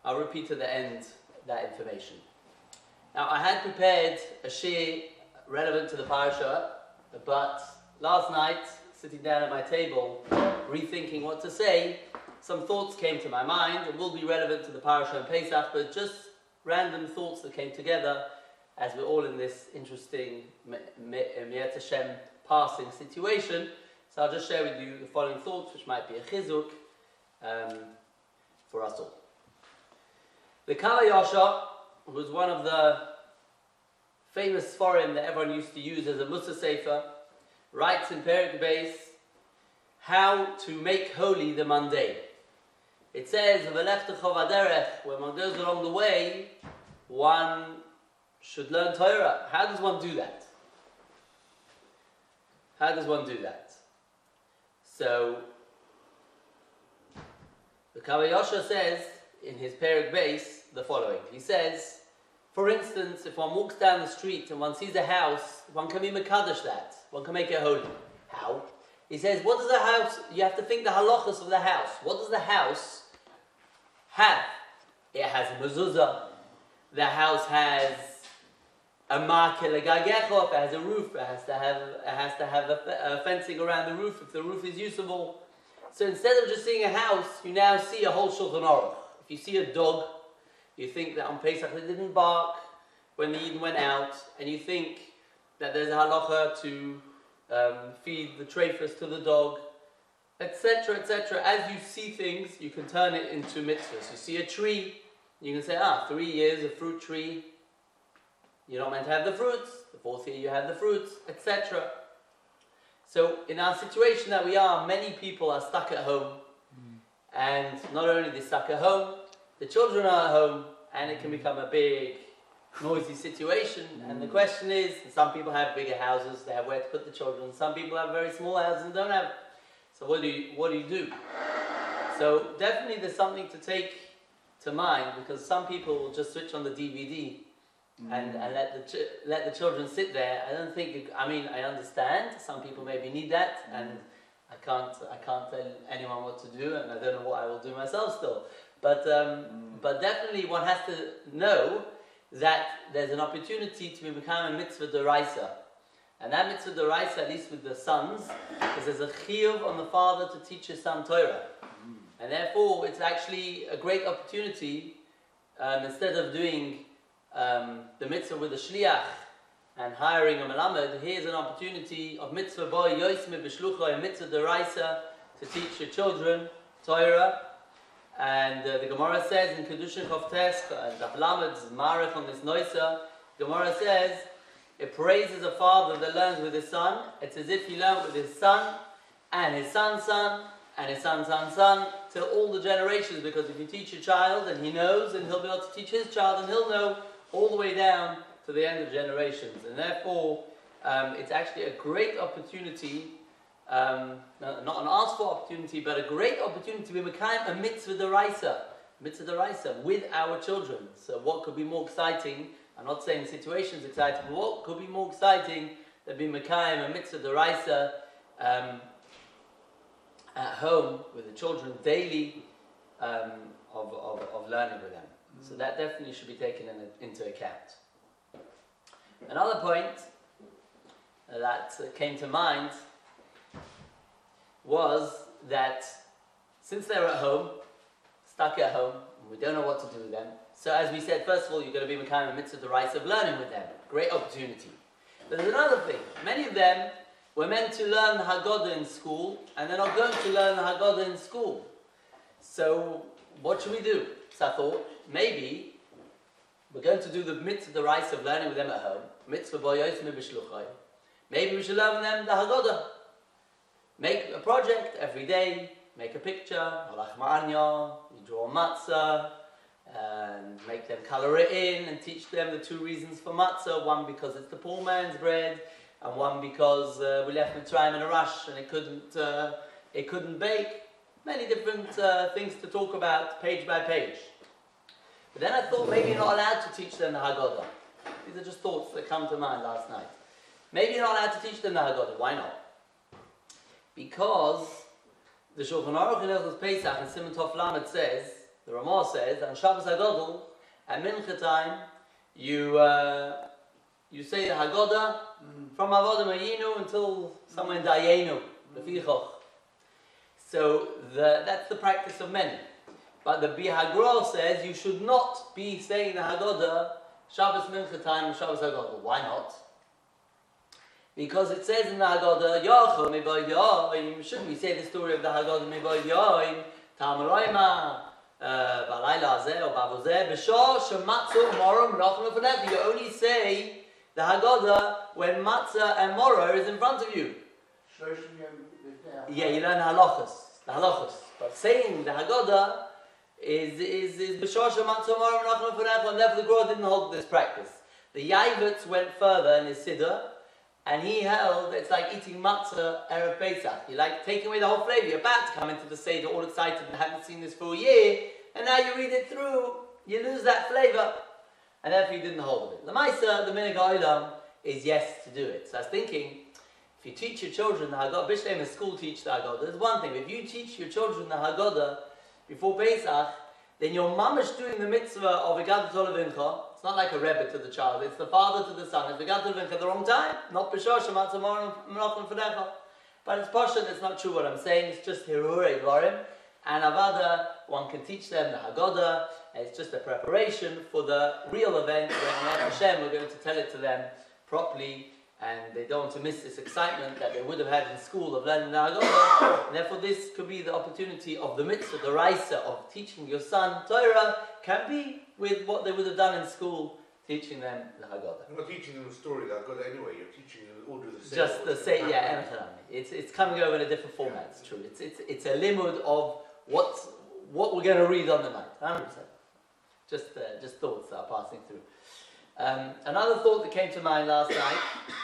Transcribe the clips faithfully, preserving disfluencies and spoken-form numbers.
I'll repeat at the end that information. Now, I had prepared a shir relevant to the parasha, but last night, sitting down at my table, rethinking what to say, some thoughts came to my mind. It will be relevant to the parasha and Pesach, but just random thoughts that came together as we're all in this interesting Mi'at Hashem passing situation. So I'll just share with you the following thoughts, which might be a chizuk um, for us all. The Kala Yasha was one of the famous foreign that everyone used to use as a Musa Sefer, writes in Perek Beis how to make holy the mundane. It says, when one goes along the way, one should learn Torah. How does one do that? How does one do that? So, the Kala Yasha says in his Perek Beis the following. He says, for instance, if one walks down the street and one sees a house, one can be Mekadosh that. One can make it holy. How? He says, what does the house, you have to think the halachas of the house. What does the house have? It has a mezuzah. The house has a marke legagecho. If it has a roof, it has to have, it has to have a, a fencing around the roof if the roof is usable. So instead of just seeing a house, you now see a whole Shulchan Aruch. If you see a dog, you think that on Pesach they didn't bark when the Yidden went out, and you think that there's a halacha to um, feed the treifas to the dog, et cetera, et cetera. As you see things, you can turn it into mitzvahs. You see a tree, you can say, ah, three years, a fruit tree, you're not meant to have the fruits. The fourth year you have the fruits, et cetera. So in our situation that we are, many people are stuck at home, mm. and not only they're stuck at home, the children are at home, and it can become a big, noisy situation. Mm. And the question is, some people have bigger houses, they have where to put the children. Some people have very small houses and don't have. So what do you what do you do? So definitely there's something to take to mind, because some people will just switch on the D V D mm. and, and let the ch- let the children sit there. I don't think. I mean, I understand. Some people maybe need that, mm. and I can't I can't tell anyone what to do, and I don't know what I will do myself still. But um, mm. but definitely one has to know that there's an opportunity to become a mitzvah d'oraisa. And that mitzvah d'oraisa, at least with the sons, is there's a chiyuv on the father to teach his son Torah. Mm. And therefore it's actually a great opportunity, um, instead of doing um, the mitzvah with the shliach and hiring a melamed, here's an opportunity of mitzvah boy yoisme b'shlucha, a mitzvah d'oraisa, to teach your children Torah. And uh, the Gemara says in Kedushin Chavtes, and Daf Lamed's Marech on this Noisa, Gemara says, it praises a father that learns with his son. It's as if he learned with his son, and his son's son, and his son's son's son, till all the generations, because if you teach a child, and he knows, and he'll be able to teach his child, and he'll know all the way down to the end of generations. And therefore, um, it's actually a great opportunity, Um, not an asked for opportunity, but a great opportunity to be a mitzvah d'oraisa, mitzvah d'oraisa with our children. So what could be more exciting? I'm not saying the situation's exciting, but what could be more exciting than being a mitzvah d'oraisa um, at home with the children daily, um, of, of, of learning with them. Mm. So that definitely should be taken in, into account. Another point that came to mind was that since they're at home, stuck at home, and we don't know what to do with them, so as we said, first of all, you're going to be making a mitzvah d'oraisa of learning with them. Great opportunity. But there's another thing. Many of them were meant to learn the Haggadah in school, and they're not going to learn the Haggadah in school. So what should we do? So I thought, maybe we're going to do the mitzvah d'oraisa of learning with them at home. Mitzvah bo yosme b'shluchai. Maybe we should learn with them the Haggadah. Make a project every day, make a picture, halach ma'anya, you draw a matzah, and make them color it in and teach them the two reasons for matzah. One because it's the poor man's bread, and one because uh, we left Mitzrayim in a rush and it couldn't, uh, it couldn't bake. Many different uh, things to talk about page by page. But then I thought maybe you're not allowed to teach them the Haggadah. These are just thoughts that come to mind last night. Maybe you're not allowed to teach them the Haggadah. Why not? Because the Shulchan Aruch in Hilchos Pesach and Siman Tov Lamed says the Ramah says, on Shabbos HaGadol, at Mincha time, you uh, you say the Haggadah mm. from Avodah Mayinu until somewhere in Dayenu, the Fichoch. So the, that's the practice of many. But the Bihagra says you should not be saying the Haggadah Shabbos Mincha time and Shabbos HaGadol. Why not? Because it says in the Haggadah, Yachol Mivoid Yoim, shouldn't we say the story of the Haggadah Mivoid Yoim, Tam Roima, Balayla Azeh or Bavozeh, B'shor Shematzu Morom Rachnu F'necha. You only say the Haggadah when matzah and moror is in front of you. Yeah, you learn halachos, the halachos. But saying the Haggadah is is is b'shor shematzah moror nachnu f'necha, and therefore the Gra didn't hold this practice. The Yavitz went further in his siddur, and he held it's like eating matzah erev Pesach. You like taking away the whole flavor. You're about to come into the seder all excited and haven't seen this for a year, and now you read it through, you lose that flavor. And therefore he didn't hold of it. The Maisa, the Minhag HaOlam, is yes to do it. So I was thinking, if you teach your children the Haggadah, Bishleim, a school teach the Haggadah, there's one thing. If you teach your children the Haggadah before Pesach, then your mamash doing the mitzvah of V'gadat Olavincha. It's not like a rebbe to the child, it's the father to the son. It's V'gadat Olavincha at the wrong time. Not B'shor Shematzah Morim Menachem F'necha. But it's Pashut, it's not true what I'm saying, it's just Hirurei Dvarim. And Avada, one can teach them the Haggadah. It's just a preparation for the real event when Hashem, we're going to tell it to them properly, and they don't want to miss this excitement that they would have had in school of learning the Haggadah. And therefore this could be the opportunity of the mitzvah, the raisa of teaching your son Torah, can be with what they would have done in school, teaching them the Haggadah. You're not teaching them the story of the Haggadah anyway, you're teaching them the order of the same. Just the say, yeah, it's it's coming over in a different format, it's true. It's, it's, it's a limud of what, what we're going to read on the night, one hundred percent. Just, uh, just thoughts that are passing through. Um, another thought that came to mind last night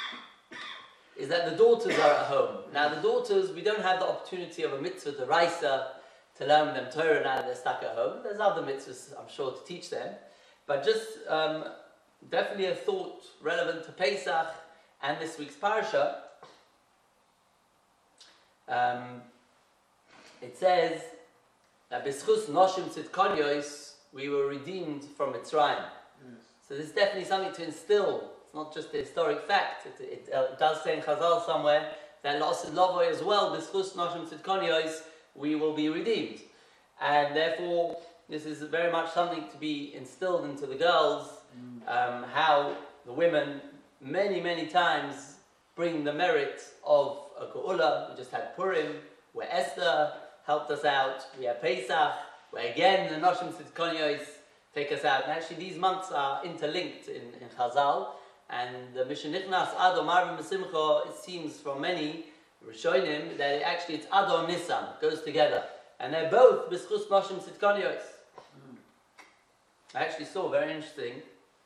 is that the daughters are at home. Now the daughters, we don't have the opportunity of a mitzvah to raisa, to learn them Torah now that they're stuck at home. There's other mitzvahs, I'm sure, to teach them. But just um, definitely a thought relevant to Pesach and this week's parasha. Um, it says that B'schus Noshim Tzidkonyos, we were redeemed from Mitzrayim. Yes. So this is definitely something to instill. It's not just a historic fact. It, it, uh, it does say in Chazal somewhere that L'osid Lovoy as well, B'schus Noshim Tzidkonyos, we will be redeemed. And therefore, this is very much something to be instilled into the girls, mm. um, how the women many, many times bring the merit of a Geula. We just had Purim, where Esther helped us out. We have Pesach, where again the Noshim Tzidkonyos take us out. And actually these months are interlinked in, in Chazal. And the Mishenichnas Adon Marvin B'Simcha, it seems from many Rishonim that it actually it's Adon Nisan, goes together. And they're both B'schus Noshim Tzidkonyos. Mm. I actually saw, very interesting,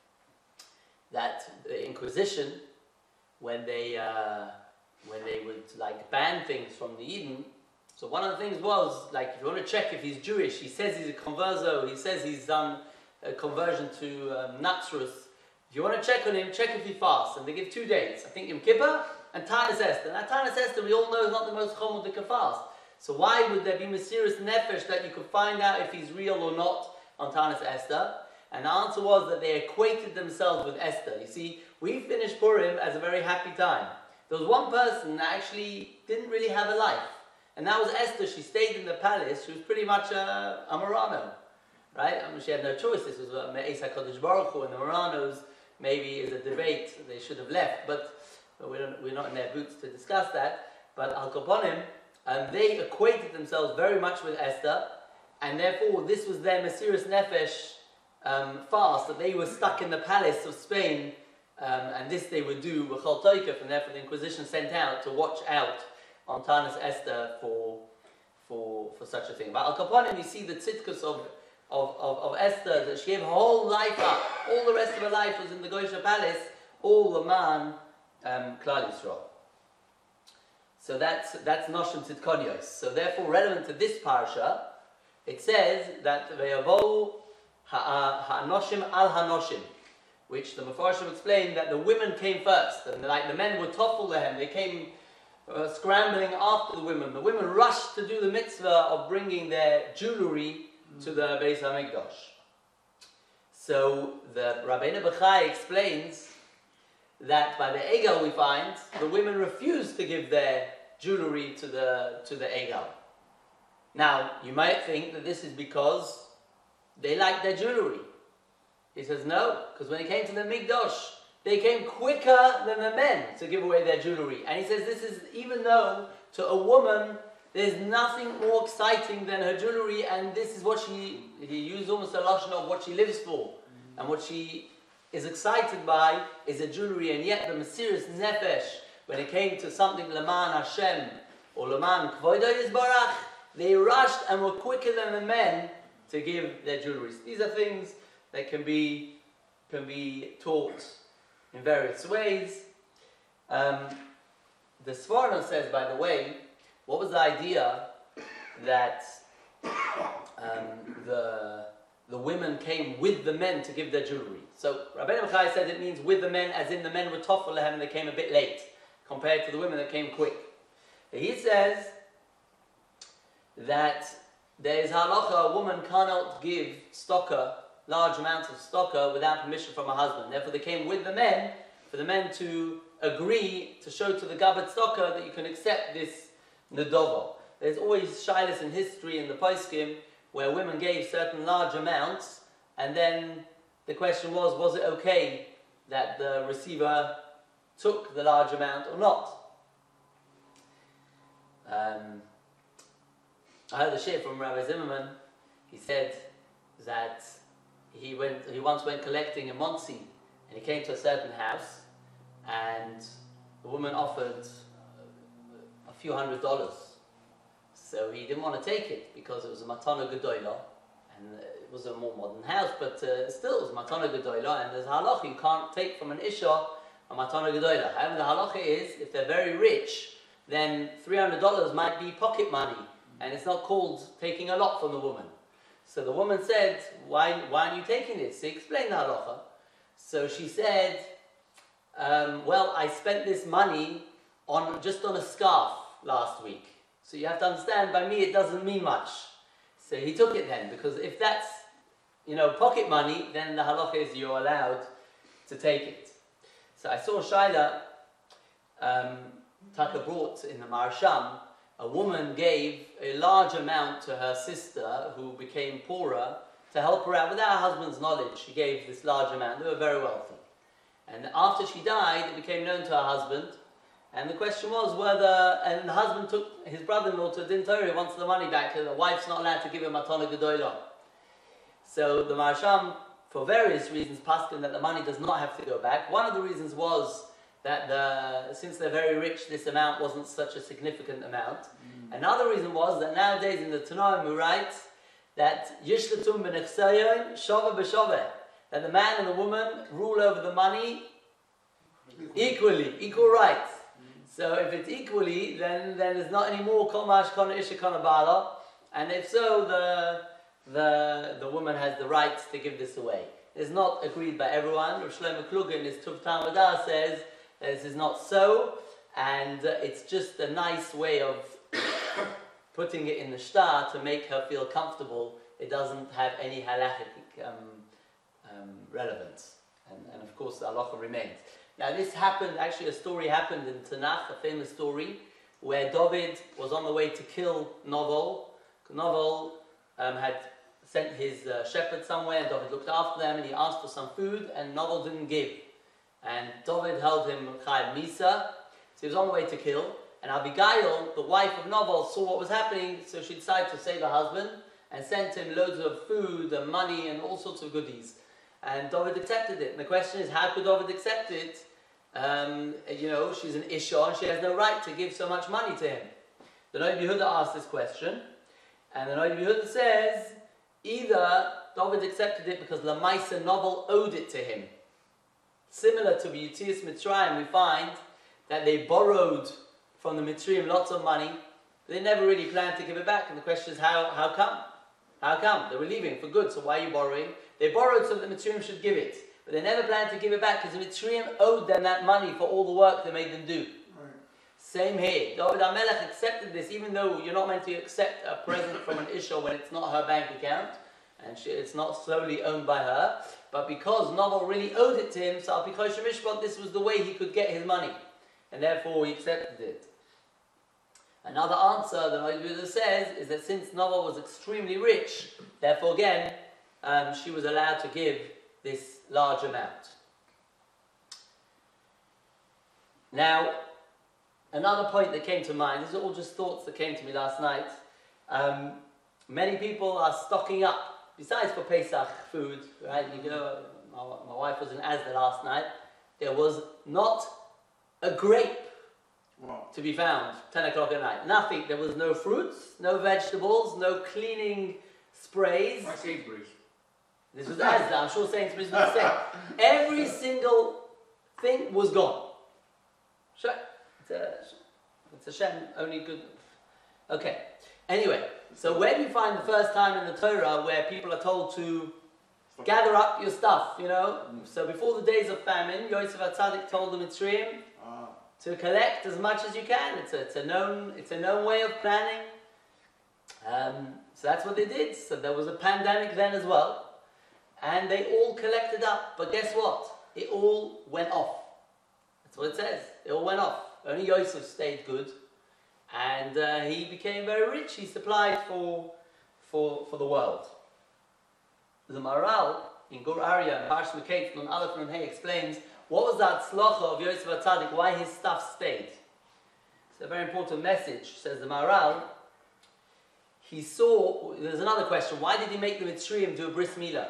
that the Inquisition, when they uh, when they would like ban things from the Eden, so one of the things was, like, if you want to check if he's Jewish, he says he's a converso, he says he's done a conversion to um, Nazarus. If you want to check on him, check if he fasts. And they give two dates. I think Yom Kippur and Tanis Esther. Now Tanis Esther, we all know, is not the most common that can fast. So why would there be mysterious nefesh that you could find out if he's real or not on Tanis Esther? And the answer was that they equated themselves with Esther. You see, we finished Purim as a very happy time. There was one person that actually didn't really have a life. And that was Esther. She stayed in the palace. She was pretty much a, a Marano, right? I mean, she had no choice. This was a Me'ez HaKadosh Baruch Hu, and the Maranos maybe is a debate. They should have left, but, but we don't, we're not in their boots to discuss that. But Al Kaponim, um, they equated themselves very much with Esther, and therefore this was their Mesiras Nefesh um, fast, that they were stuck in the palace of Spain, um, and this they would do with Chol Toikef, and therefore the Inquisition sent out to watch out on Tanis Esther for, for, for such a thing. But Al Kaponim, you see the tzidkus of, of, of, of Esther, that she gave her whole life up. All the rest of her life was in the Goisha palace, all the man, um, Klal Yisrael. So that's, that's Noshim Tzidkonyos. So therefore, relevant to this parsha, it says that Ve'yavo ha'anoshim al ha'noshim, which the Mefarshim explained that the women came first, and like the men would toffel them, they came Uh, scrambling after the women. The women rushed to do the mitzvah of bringing their jewelry mm. to the Beis HaMikdash. So the Rabbeinu Bechai explains that by the Egel we find the women refuse to give their jewelry to the to the Egel. Now you might think that this is because they like their jewelry. He says no, because when it came to the Mikdash, they came quicker than the men to give away their jewelry. And he says this is even though to a woman there's nothing more exciting than her jewelry, and this is what she, he used almost a lashon of what she lives for, mm-hmm. and what she is excited by is a jewelry, and yet the Mesiras Nefesh, when it came to something Leman Hashem, or Leman Kvodo Yisbarach, they rushed and were quicker than the men to give their jewelry. These are things that can be, can be taught in various ways. Um, the Sforno says, by the way, what was the idea that um, the the women came with the men to give their jewelry? So Rabbeinu Bechai said it means with the men, as in the men were tough for them and they came a bit late compared to the women that came quick. He says that there is halacha, a woman cannot give stocker, large amounts of stocker, without permission from her husband. Therefore they came with the men, for the men to agree to show to the Gabat stocker that you can accept this Nedovo. There's always shilas in history in the Poskim where women gave certain large amounts, and then the question was, was it okay that the receiver took the large amount or not? Um, I heard a shir from Rabbi Zimmerman. He said that he went, he once went collecting in Monsey, and he came to a certain house, and the woman offered a few hundred dollars. So he didn't want to take it because it was a matana gedola, and it was a more modern house, but uh, still it was a matana gedola, and there's a halacha, you can't take from an isha a matana gedola. However, the halacha is, if they're very rich, then three hundred dollars might be pocket money, and it's not called taking a lot from the woman. So the woman said, why, why are you taking this? He explained the halacha. So she said, um, well, I spent this money on just on a scarf last week. So you have to understand, by me it doesn't mean much. So he took it then, because if that's, you know, pocket money, then the halacha is you're allowed to take it. So I saw Shaila, um, Taka brought in the Marasham, a woman gave a large amount to her sister who became poorer to help her out without her husband's knowledge. She gave this large amount. They were very wealthy. And after she died, it became known to her husband. And the question was whether, and the husband took his brother-in-law to Din Torah, wants the money back, and the wife's not allowed to give him matana gedola. So the Marasham, for various reasons, paskin that the money does not have to go back. One of the reasons was that the, since they're very rich, this amount wasn't such a significant amount. Mm. Another reason was that nowadays in the Tanaim we write that Yishletum b'nechsayon shava b'shaveh, that the man and the woman rule over the money equally, equal rights. So if it's equally, then, then there's not any more kol mash kana isha kana bala, and if so, the the the woman has the right to give this away. It's not agreed by everyone. Rav Shlomo Kluger in his Tuv Talmudah says that this is not so, and uh, it's just a nice way of putting it in the shtar to make her feel comfortable. It doesn't have any halachic um, um, relevance, and, and of course the halacha remains. Now this happened, actually a story happened in Tanakh, a famous story, where David was on the way to kill Novel. Novel um, had sent his uh, shepherd somewhere, and David looked after them, and he asked for some food, and Novel didn't give. And David held him Chayav Misa, so he was on the way to kill, and Abigail, the wife of Novel, saw what was happening, so she decided to save her husband, and sent him loads of food and money and all sorts of goodies. And David accepted it. And the question is, how could David accept it? Um, you know, she's an Isha and she has no right to give so much money to him. The Noid Yehuda asked this question, and the Noid Yehuda says, either David accepted it because Lamaisa Novel owed it to him. Similar to Yetzias Mitzrayim, we find that they borrowed from the Mitzrayim lots of money, but they never really planned to give it back. And the question is, how, how come? How come? They were leaving for good, so why are you borrowing? They borrowed so that the Mitzrayim should give it. But they never planned to give it back because the Mitzrayim owed them that money for all the work they made them do. Right. Same here. David HaMelech accepted this, even though you're not meant to accept a present from an Isha when it's not her bank account, and she, it's not solely owned by her. But because Novel really owed it to him, so Al Pi Choshen Mishpat, this was the way he could get his money, and therefore he accepted it. Another answer that Rabbi says is that since Novel was extremely rich, therefore again, um, she was allowed to give this large amount. Now, another point that came to mind, these are all just thoughts that came to me last night. Um, many people are stocking up, besides for Pesach food, right? You know, my, my wife was in Asda last night. There was not a grape Wow. to be found, ten o'clock at night. Nothing. There was no fruits, no vegetables, no cleaning sprays. My Sainsbury's. This was Asda, I'm sure Sainsbury's was the same. Every single thing was gone. Sure. It's a, it's a Shem, only good. Okay. Anyway, so where do you find the first time in the Torah where people are told to gather up your stuff, you know? Mm. So before the days of famine, Yosef HaTzadik told the Mitzrayim Ah. to collect as much as you can. It's a, it's a known, it's a known way of planning. Um, so that's what they did. So there was a pandemic then as well, and they all collected up. But guess what? It all went off. That's what it says. It all went off. Only Yosef stayed good, and uh, he became very rich. He supplied for for for the world. The Maharal in Gur Arya, Parsh Meketz, Nun Aleph Nun Hey explains what was that tzlocha of Yosef HaTzadik, why his stuff stayed. It's a very important message, says the Maharal. He saw, there's another question, why did he make the Mitzrayim do a bris milah?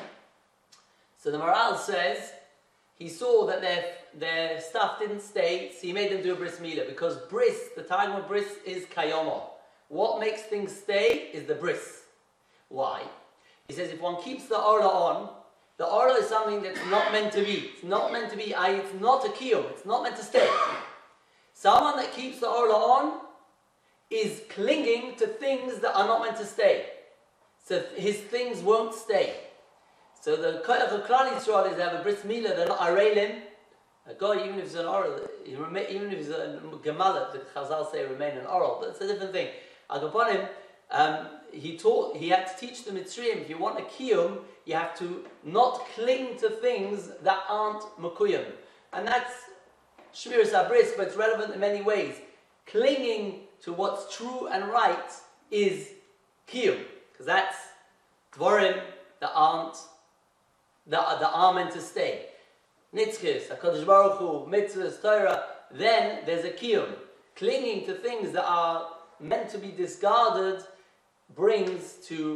So the Maharal says, he saw that their, their stuff didn't stay, so he made them do a bris milah, because bris, the time of bris is kayomo. What makes things stay is the bris. Why? He says if one keeps the orla on, the orla is something that's not meant to be. It's not meant to be, it's not a kiyum, it's not meant to stay. Someone that keeps the orla on is clinging to things that are not meant to stay. So his things won't stay. So the Koyach of Klal Yisrael is they have a bris milah, they're not arelim. A guy, even if he's an oral, even if he's a gemalah, the Chazal say remain an oral, but it's a different thing. Agaponim, um, he taught, he had to teach the Mitzrayim, if you want a kiyum, you have to not cling to things that aren't makuyim. And that's Shmiras HaBris, but it's relevant in many ways. Clinging to what's true and right is kiyum, because that's dvorim that aren't, that, that are meant to stay. Nitzchis, HaKadosh Baruch Hu, mitzvahs, Torah, then there's a kiyum. Clinging to things that are meant to be discarded brings to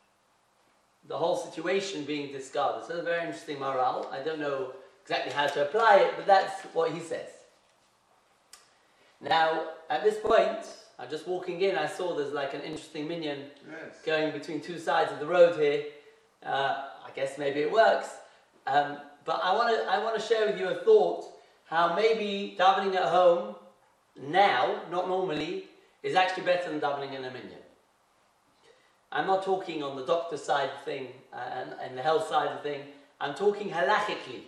the whole situation being discarded. So it's a very interesting moral. I don't know exactly how to apply it, but that's what he says. Now, at this point, I'm just walking in, I saw there's like an interesting minyan Yes. going between two sides of the road here. Uh, I guess maybe it works. Um, but I want to I want to share with you a thought how maybe davening at home now, not normally, is actually better than davening in a minyan. I'm not talking on the doctor side of thing uh, and, and the health side of thing. I'm talking halachically.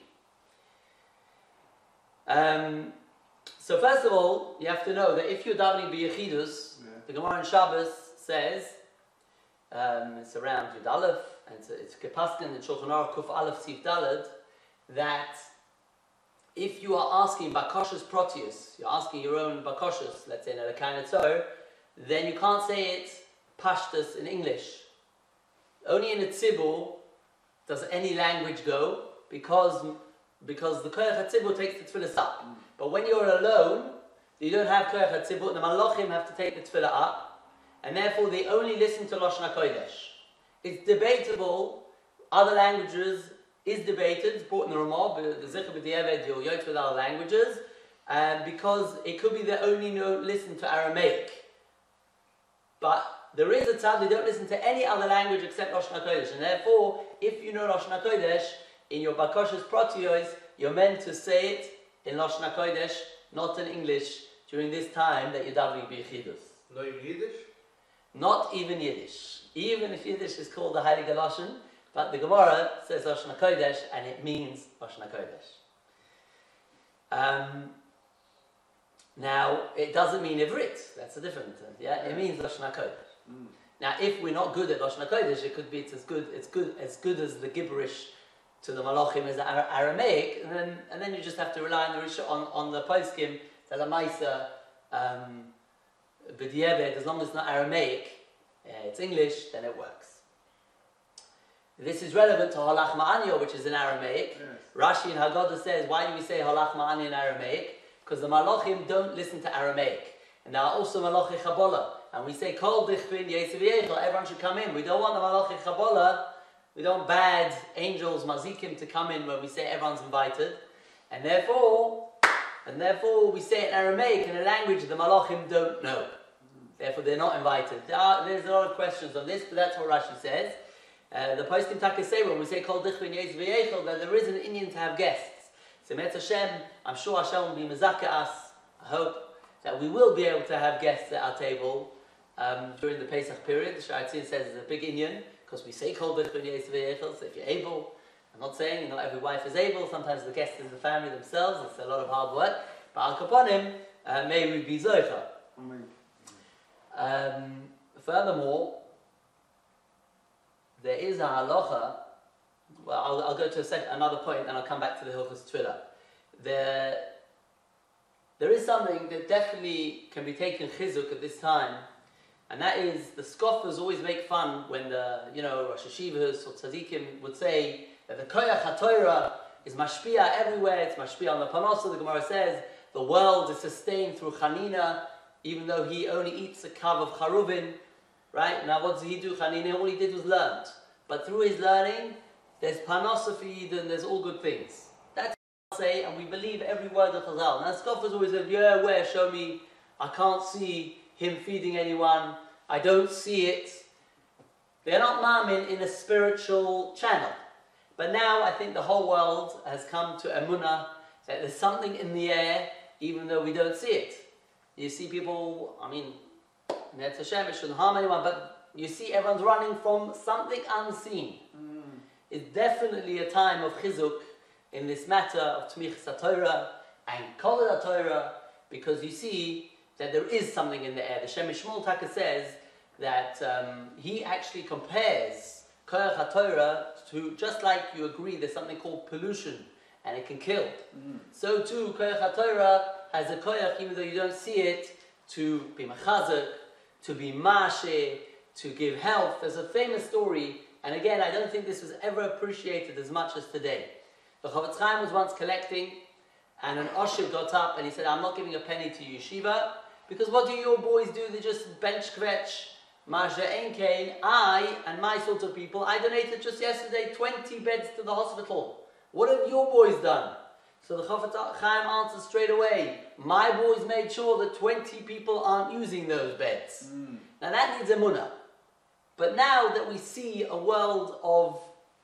Um, so first of all, you have to know that if you're davening b'yechidus, Yeah. the Gemara in Shabbos says, um, it's around Yud Aleph, and it's, it's Kepaskin and Shulchan Aruch Kuf Aleph Sif Daled, that if you are asking bakoshes proteus, you're asking your own bakoshes, let's say in a kind of tzor, then you can't say it pashtus in English. Only in a tzibur does any language go, because because the koyach hatzibur takes the tefillah up. Mm. But when you're alone, you don't have koyach hatzibur. The malachim have to take the tefillah up, and therefore they only listen to Lashon HaKodesh. It's debatable. Other languages is debated. It's brought in the Ramah, the Zichur B'diavad, you'll yot with other languages, um, because it could be they only know listen to Aramaic. But there is a tzad, they don't listen to any other language except Lashon HaKodesh. And therefore, if you know Lashon HaKodesh, in your Bakoshes Proteos, you're meant to say it in Lashon HaKodesh, not in English, during this time that you're davening b'yechidus. Not even Yiddish? Not even Yiddish. Even if Yiddish is called the Heilige Lashon, but the Gemara says Lashon HaKodesh, and it means Lashon HaKodesh. Um, Now, it doesn't mean Ivrit. That's a different. Uh, yeah, it means Lashon HaKodesh. Mm. Now, if we're not good at Lashon HaKodesh, it could be it's as good. It's good as good as the gibberish to the Malachim as the Ara- Aramaic, and then and then you just have to rely on the Risho- on on the poskim that the Maisa um, b'diavad, as long as it's not Aramaic, uh, it's English, then it works. This is relevant to Halach Ma'anyo, which is in Aramaic. Yes. Rashi in Haggadah says, why do we say Halach Ma'anyo in Aramaic? Because the Malachim don't listen to Aramaic. And there are also Malachi Chabola. And we say, Kol Dichvin Yesev Yechel, everyone should come in. We don't want the Malachi Chabola, we don't want bad angels, Mazikim, to come in when we say everyone's invited. And therefore, and therefore we say it in Aramaic, in a language the Malachim don't know. Therefore they're not invited. There are, there's a lot of questions on this, but that's what Rashi says. Uh, the postim Taka say when we say Kol Dichvin Yesev Yechel, that there is an Indian to have guests. So Metz Hashem, I'm sure Hashem will be Mezaka us, I hope, that we will be able to have guests at our table um, during the Pesach period. The Sharatzin says it's a big Indian, because we say Kol Dichvin Yesev Yechel, so if you're able, I'm not saying not every wife is able, sometimes the guest is the family themselves, it's a lot of hard work, but Al Kaponim, uh, may we be Zoicha. Um, furthermore, there is a halacha. Well, I'll, I'll go to a sec- another point, and I'll come back to the Hilchos Tefillah. There, there is something that definitely can be taken chizuk at this time, and that is the scoffers always make fun when the, you know, Rosh Hashivas or Tzadikim would say that the Koyach HaTorah is mashpia everywhere. It's mashpia on the Panosa. The Gemara says the world is sustained through Chanina, even though he only eats a kav of charuvin. Right? Now what did he do? Chanina, all he did was learn. But through his learning, there's Panosa for Eden, there's all good things. That's what I say, and we believe every word of Chazal. Now scoffers always say, yeah, where? Show me. I can't see him feeding anyone. I don't see it. They're not mamin in a spiritual channel. But now I think the whole world has come to emunah that there's something in the air, even though we don't see it. You see people, I mean, Netz Hashem, it shouldn't harm anyone, but you see everyone's running from something unseen. Mm. It's definitely a time of chizuk in this matter of Tmichas HaTorah and Kol HaTorah, because you see that there is something in the air. The Shem Shmuel Taka says that um, he actually compares Koyach HaTorah to, just like you agree there's something called pollution and it can kill. Mm. So too, Koyach HaTorah has a koyach, even though you don't see it, to be machazak, to be mashe, to give health. There's a famous story, and again, I don't think this was ever appreciated as much as today. The Chavetz Chaim was once collecting, and an Osher got up and he said, I'm not giving a penny to yeshiva, because what do your boys do? They just bench kvetch, Masha Enkein. I and my sort of people, I donated just yesterday twenty beds to the hospital. What have your boys done? So the Chavetz Chaim answered straight away, my boys made sure that twenty people aren't using those beds. Mm. Now that needs emunah. But now that we see a world of,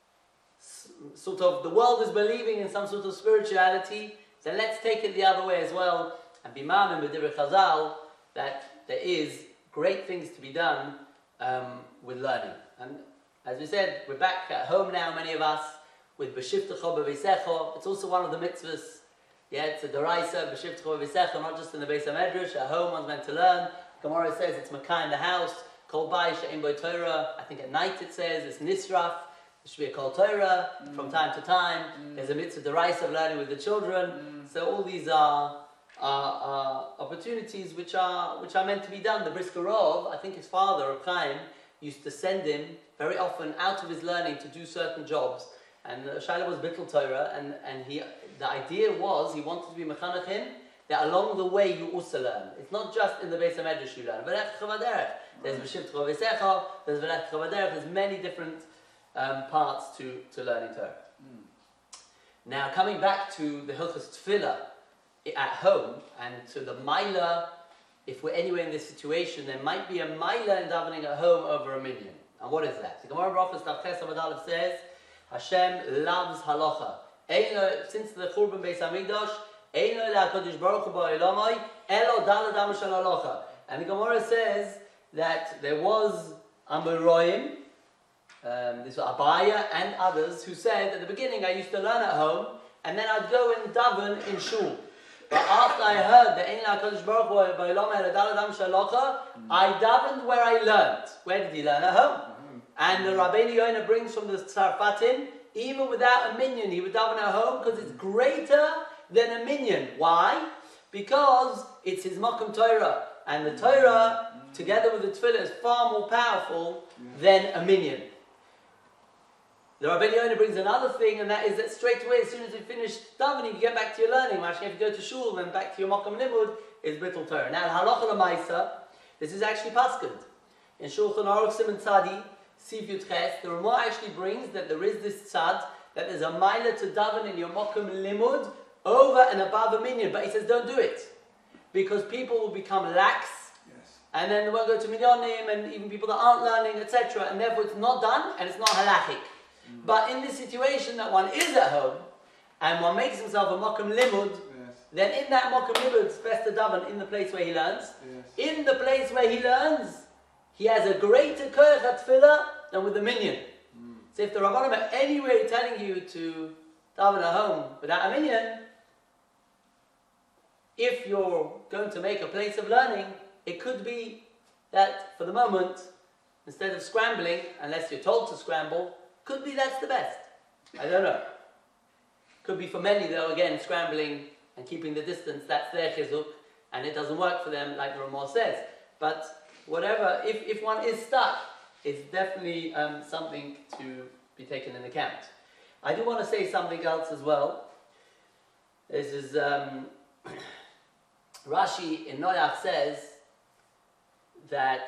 sort of, the world is believing in some sort of spirituality, then let's take it the other way as well, and be ma'amin b'divrei Chazal, that there is great things to be done um, with learning. And as we said, we're back at home now, many of us, with B'shivtecho b'veisecho. It's also one of the mitzvahs. Yeah, it's a deraisa, B'shivtecho b'veisecho, not just in the Beis HaMedrash. At home, one's meant to learn. Gemara says it's Makkah in the house. Kol Bayis she'ein bo Torah. I think at night it says it's Nisraf. There should be a Kol Torah mm. from time to time. Mm. There's a mitzvah deraisa of learning with the children. Mm. So all these are, are, are opportunities which are which are meant to be done. The Brisker Rov, I think his father, Reb Chaim, used to send him very often out of his learning to do certain jobs. And uh, Shaila was Bittul Torah, and, and he, the idea was he wanted to be mechanech him, that along the way you also learn. It's not just in the Beis HaMedrash you learn. There's B'shivtecho b'veisecho, there's V'lechecha b'derech, there's many different um, parts to, to learning Torah. Mm. Now coming back to the Hilchos Tefillah at home, and to the Maila, if we're anywhere in this situation, there might be a Maila in davening at home over a million. And what is that? The Gemara Brachos Daf Ches Amud Aleph says, Hashem loves halacha. Since the Churban Beis Hamikdash, Eino leHaKadosh Baruch Hu ba'olamai, elo daled amos shel halacha. And the Gemara says that there was Amoraim, um, this was Abaya and others, who said at the beginning I used to learn at home, and then I'd go and daven in shul. But after I heard the Ein HaKadosh Baruch Hu Ba'olam Ha'adal Adam Shalocha, I davened where I learned. Where did he learn? At home. And the Rabbeinu Yonah brings from the Tzarfatim, even without a minyan, he would daven at home because it's greater than a minyan. Why? Because it's his Makom Torah. And the Torah, together with the Tefillah, is far more powerful than a minyan. The Rabbeinu Yonah brings another thing, and that is that straight away, as soon as you finish davening, you get back to your learning. Actually, if you go to shul, then back to your Makom Limud is Bittul Torah. Now, Halacha L'Maisa, this is actually paskund. In Shulchan Aruch Simon Tzadi, Sif Yud Ches, the Ramah actually brings that there is this tzad, that there's a milah to daven in your Makom Limud over and above a minyan. But he says, don't do it. Because people will become lax, yes. And then they won't go to minyanim, and even people that aren't learning, et cetera. And therefore it's not done, and it's not halachic. Mm. But in this situation that one is at home, and one makes himself a Makom Limud, yes. Then in that Makom Limud, it's best to daven in the place where he learns. Yes. In the place where he learns, he has a greater koyach tefillah than with the minyan. Mm. So if the Rabbanim are anyway telling you to daven at home without a minyan, if you're going to make a place of learning, it could be that for the moment, instead of scrambling, unless you're told to scramble, could be that's the best. I don't know. Could be for many though, again, scrambling and keeping the distance, that's their chizuk, and it doesn't work for them like the Ramah says. But whatever, if, if one is stuck, it's definitely um, something to be taken into account. I do want to say something else as well. This is, um, Rashi in Noach says that,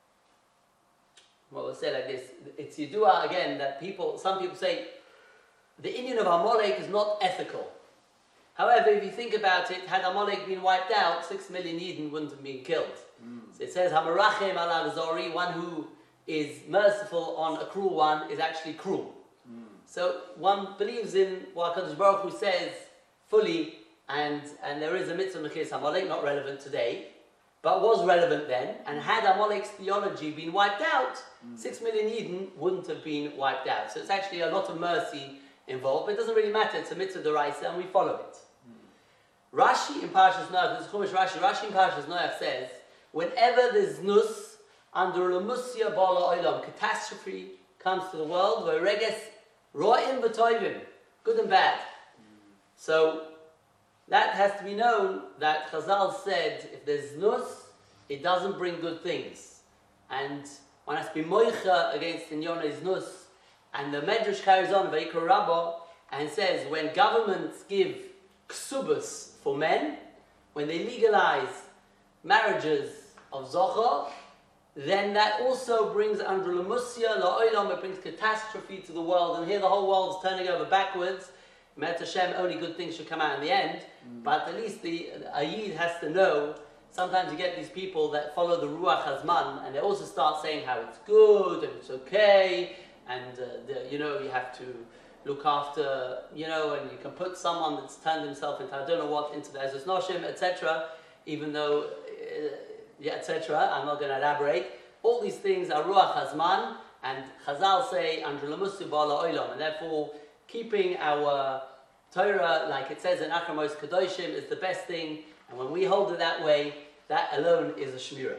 well, we'll say like this, it's Yidua again that people, some people say, the Inyan of Amalek is not ethical. However, if you think about it, had Amalek been wiped out, six million Yidden wouldn't have been killed. Mm. So it says, Hamarachem ala Zori, one who is merciful on a cruel one is actually cruel. Mm. So one believes in what HaKadosh Baruch Hu says fully, and, and there is a mitzvah Mechiras Amalek, not relevant today, but was relevant then, and had Amalek's theology been wiped out, mm. six million Yidden wouldn't have been wiped out. So it's actually a lot of mercy involved, but it doesn't really matter, it's a mitzvah d'oraisa and we follow it. Mm. Rashi in Parshas Noach, this is Chumash Rashi, Rashi in Parshas Noach says, whenever there's nus, under Lemusia Bala Olam, catastrophe comes to the world, where reges ro'im v'toivim, good and bad. Mm. So, that has to be known that Chazal said, if there's nus, it doesn't bring good things. And one has to be moicha against Inyona's nus. And the Medrash carries on, Vayikra Rabbah, and says, when governments give ksubas for men, when they legalize marriages of zocha, then that also brings under Lemusia, La'olam, it brings catastrophe to the world. And here the whole world's turning over backwards. Me'et Hashem, only good things should come out in the end. Mm. But at least the Ayid has to know, sometimes you get these people that follow the Ruach Hazman, and they also start saying how it's good, and it's okay, and uh, the, you know, you have to look after, you know, and you can put someone that's turned himself into, I don't know what, into the Ezus Noshim, et cetera, even though, uh, yeah, et cetera, I'm not going to elaborate. All these things are Ruach Hazman, and Chazal say, Andru Lemusu Bala Olam, and therefore, keeping our Torah, like it says in Akramos Kadoshim, is the best thing, and when we hold it that way, that alone is a Shmirah.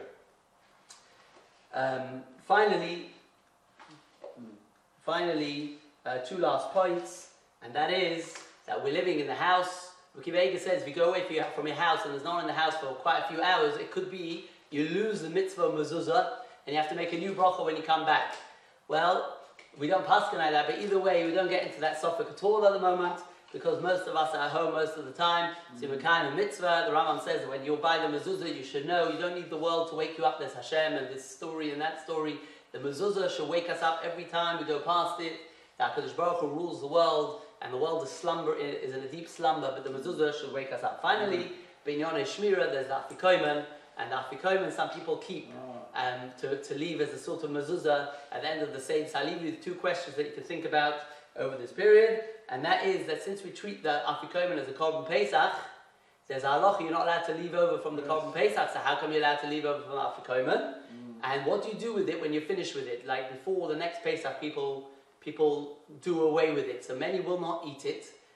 Um, finally, finally, uh, two last points, and that is that we're living in the house. Ruki Vega says if you go away from your house and there's no one in the house for quite a few hours, it could be you lose the mitzvah of mezuzah, and you have to make a new bracha when you come back. Well, we don't paskin like that, but either way, we don't get into that suffix at all at the moment, because most of us are at home most of the time. Mm-hmm. So we're kind of mitzvah. The Rambam says that when you buy the mezuzah, you should know, you don't need the world to wake you up. There's Hashem and this story and that story. The mezuzah should wake us up every time we go past it. The HaKadosh Baruch Hu rules the world, and the world is slumber is in a deep slumber, but the mezuzah should wake us up. Finally, B'inyanei Shmira, there's the Afikomen, and the Afikomen some people keep um, to, to leave as a sort of mezuzah at the end of the Seder. So I'll leave you with two questions that you can think about over this period, and that is that since we treat the Afikomen as a Korban Pesach, there's a halacha, you're not allowed to leave over from the yes. Korban Pesach, so how come you're allowed to leave over from the Afikomen? Mm. And what do you do with it when you're finished with it? Like before the next Pesach, people people do away with it. So many will not eat it,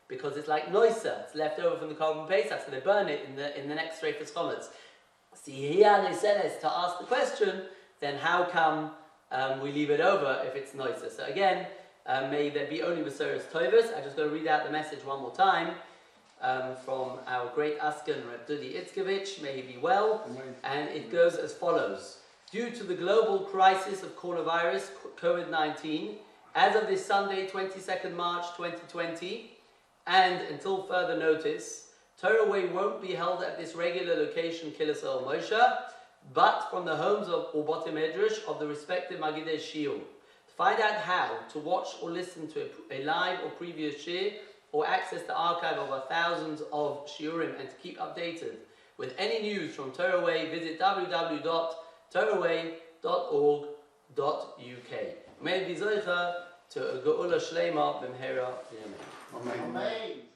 because it's like noisa, it's left over from the Korban Pesach, so they burn it in the in the next Reifus Chometz. See here they said is to ask the question, then how come um, we leave it over if it's noisa? So again, uh, may there be only Besoros Tovos. I just got to read out the message one more time um, from our great Askan Reb Dudi Itzkevich, may he be well, and it goes as follows. Due to the global crisis of coronavirus, COVID nineteen, as of this Sunday, twenty-second March twenty twenty, and until further notice, Torah Way won't be held at this regular location, Kilis El Moshe, but from the homes of Urbot Medrash of the respective Magidei Shiur. To find out how to watch or listen to a, a live or previous shir, or access the archive of our thousands of shiurim, and to keep updated with any news from Torah Way, visit w w w dot torah way dot org dot u k. May it be zoicha to a geula shlema b'mhera b'yameinu. Amen.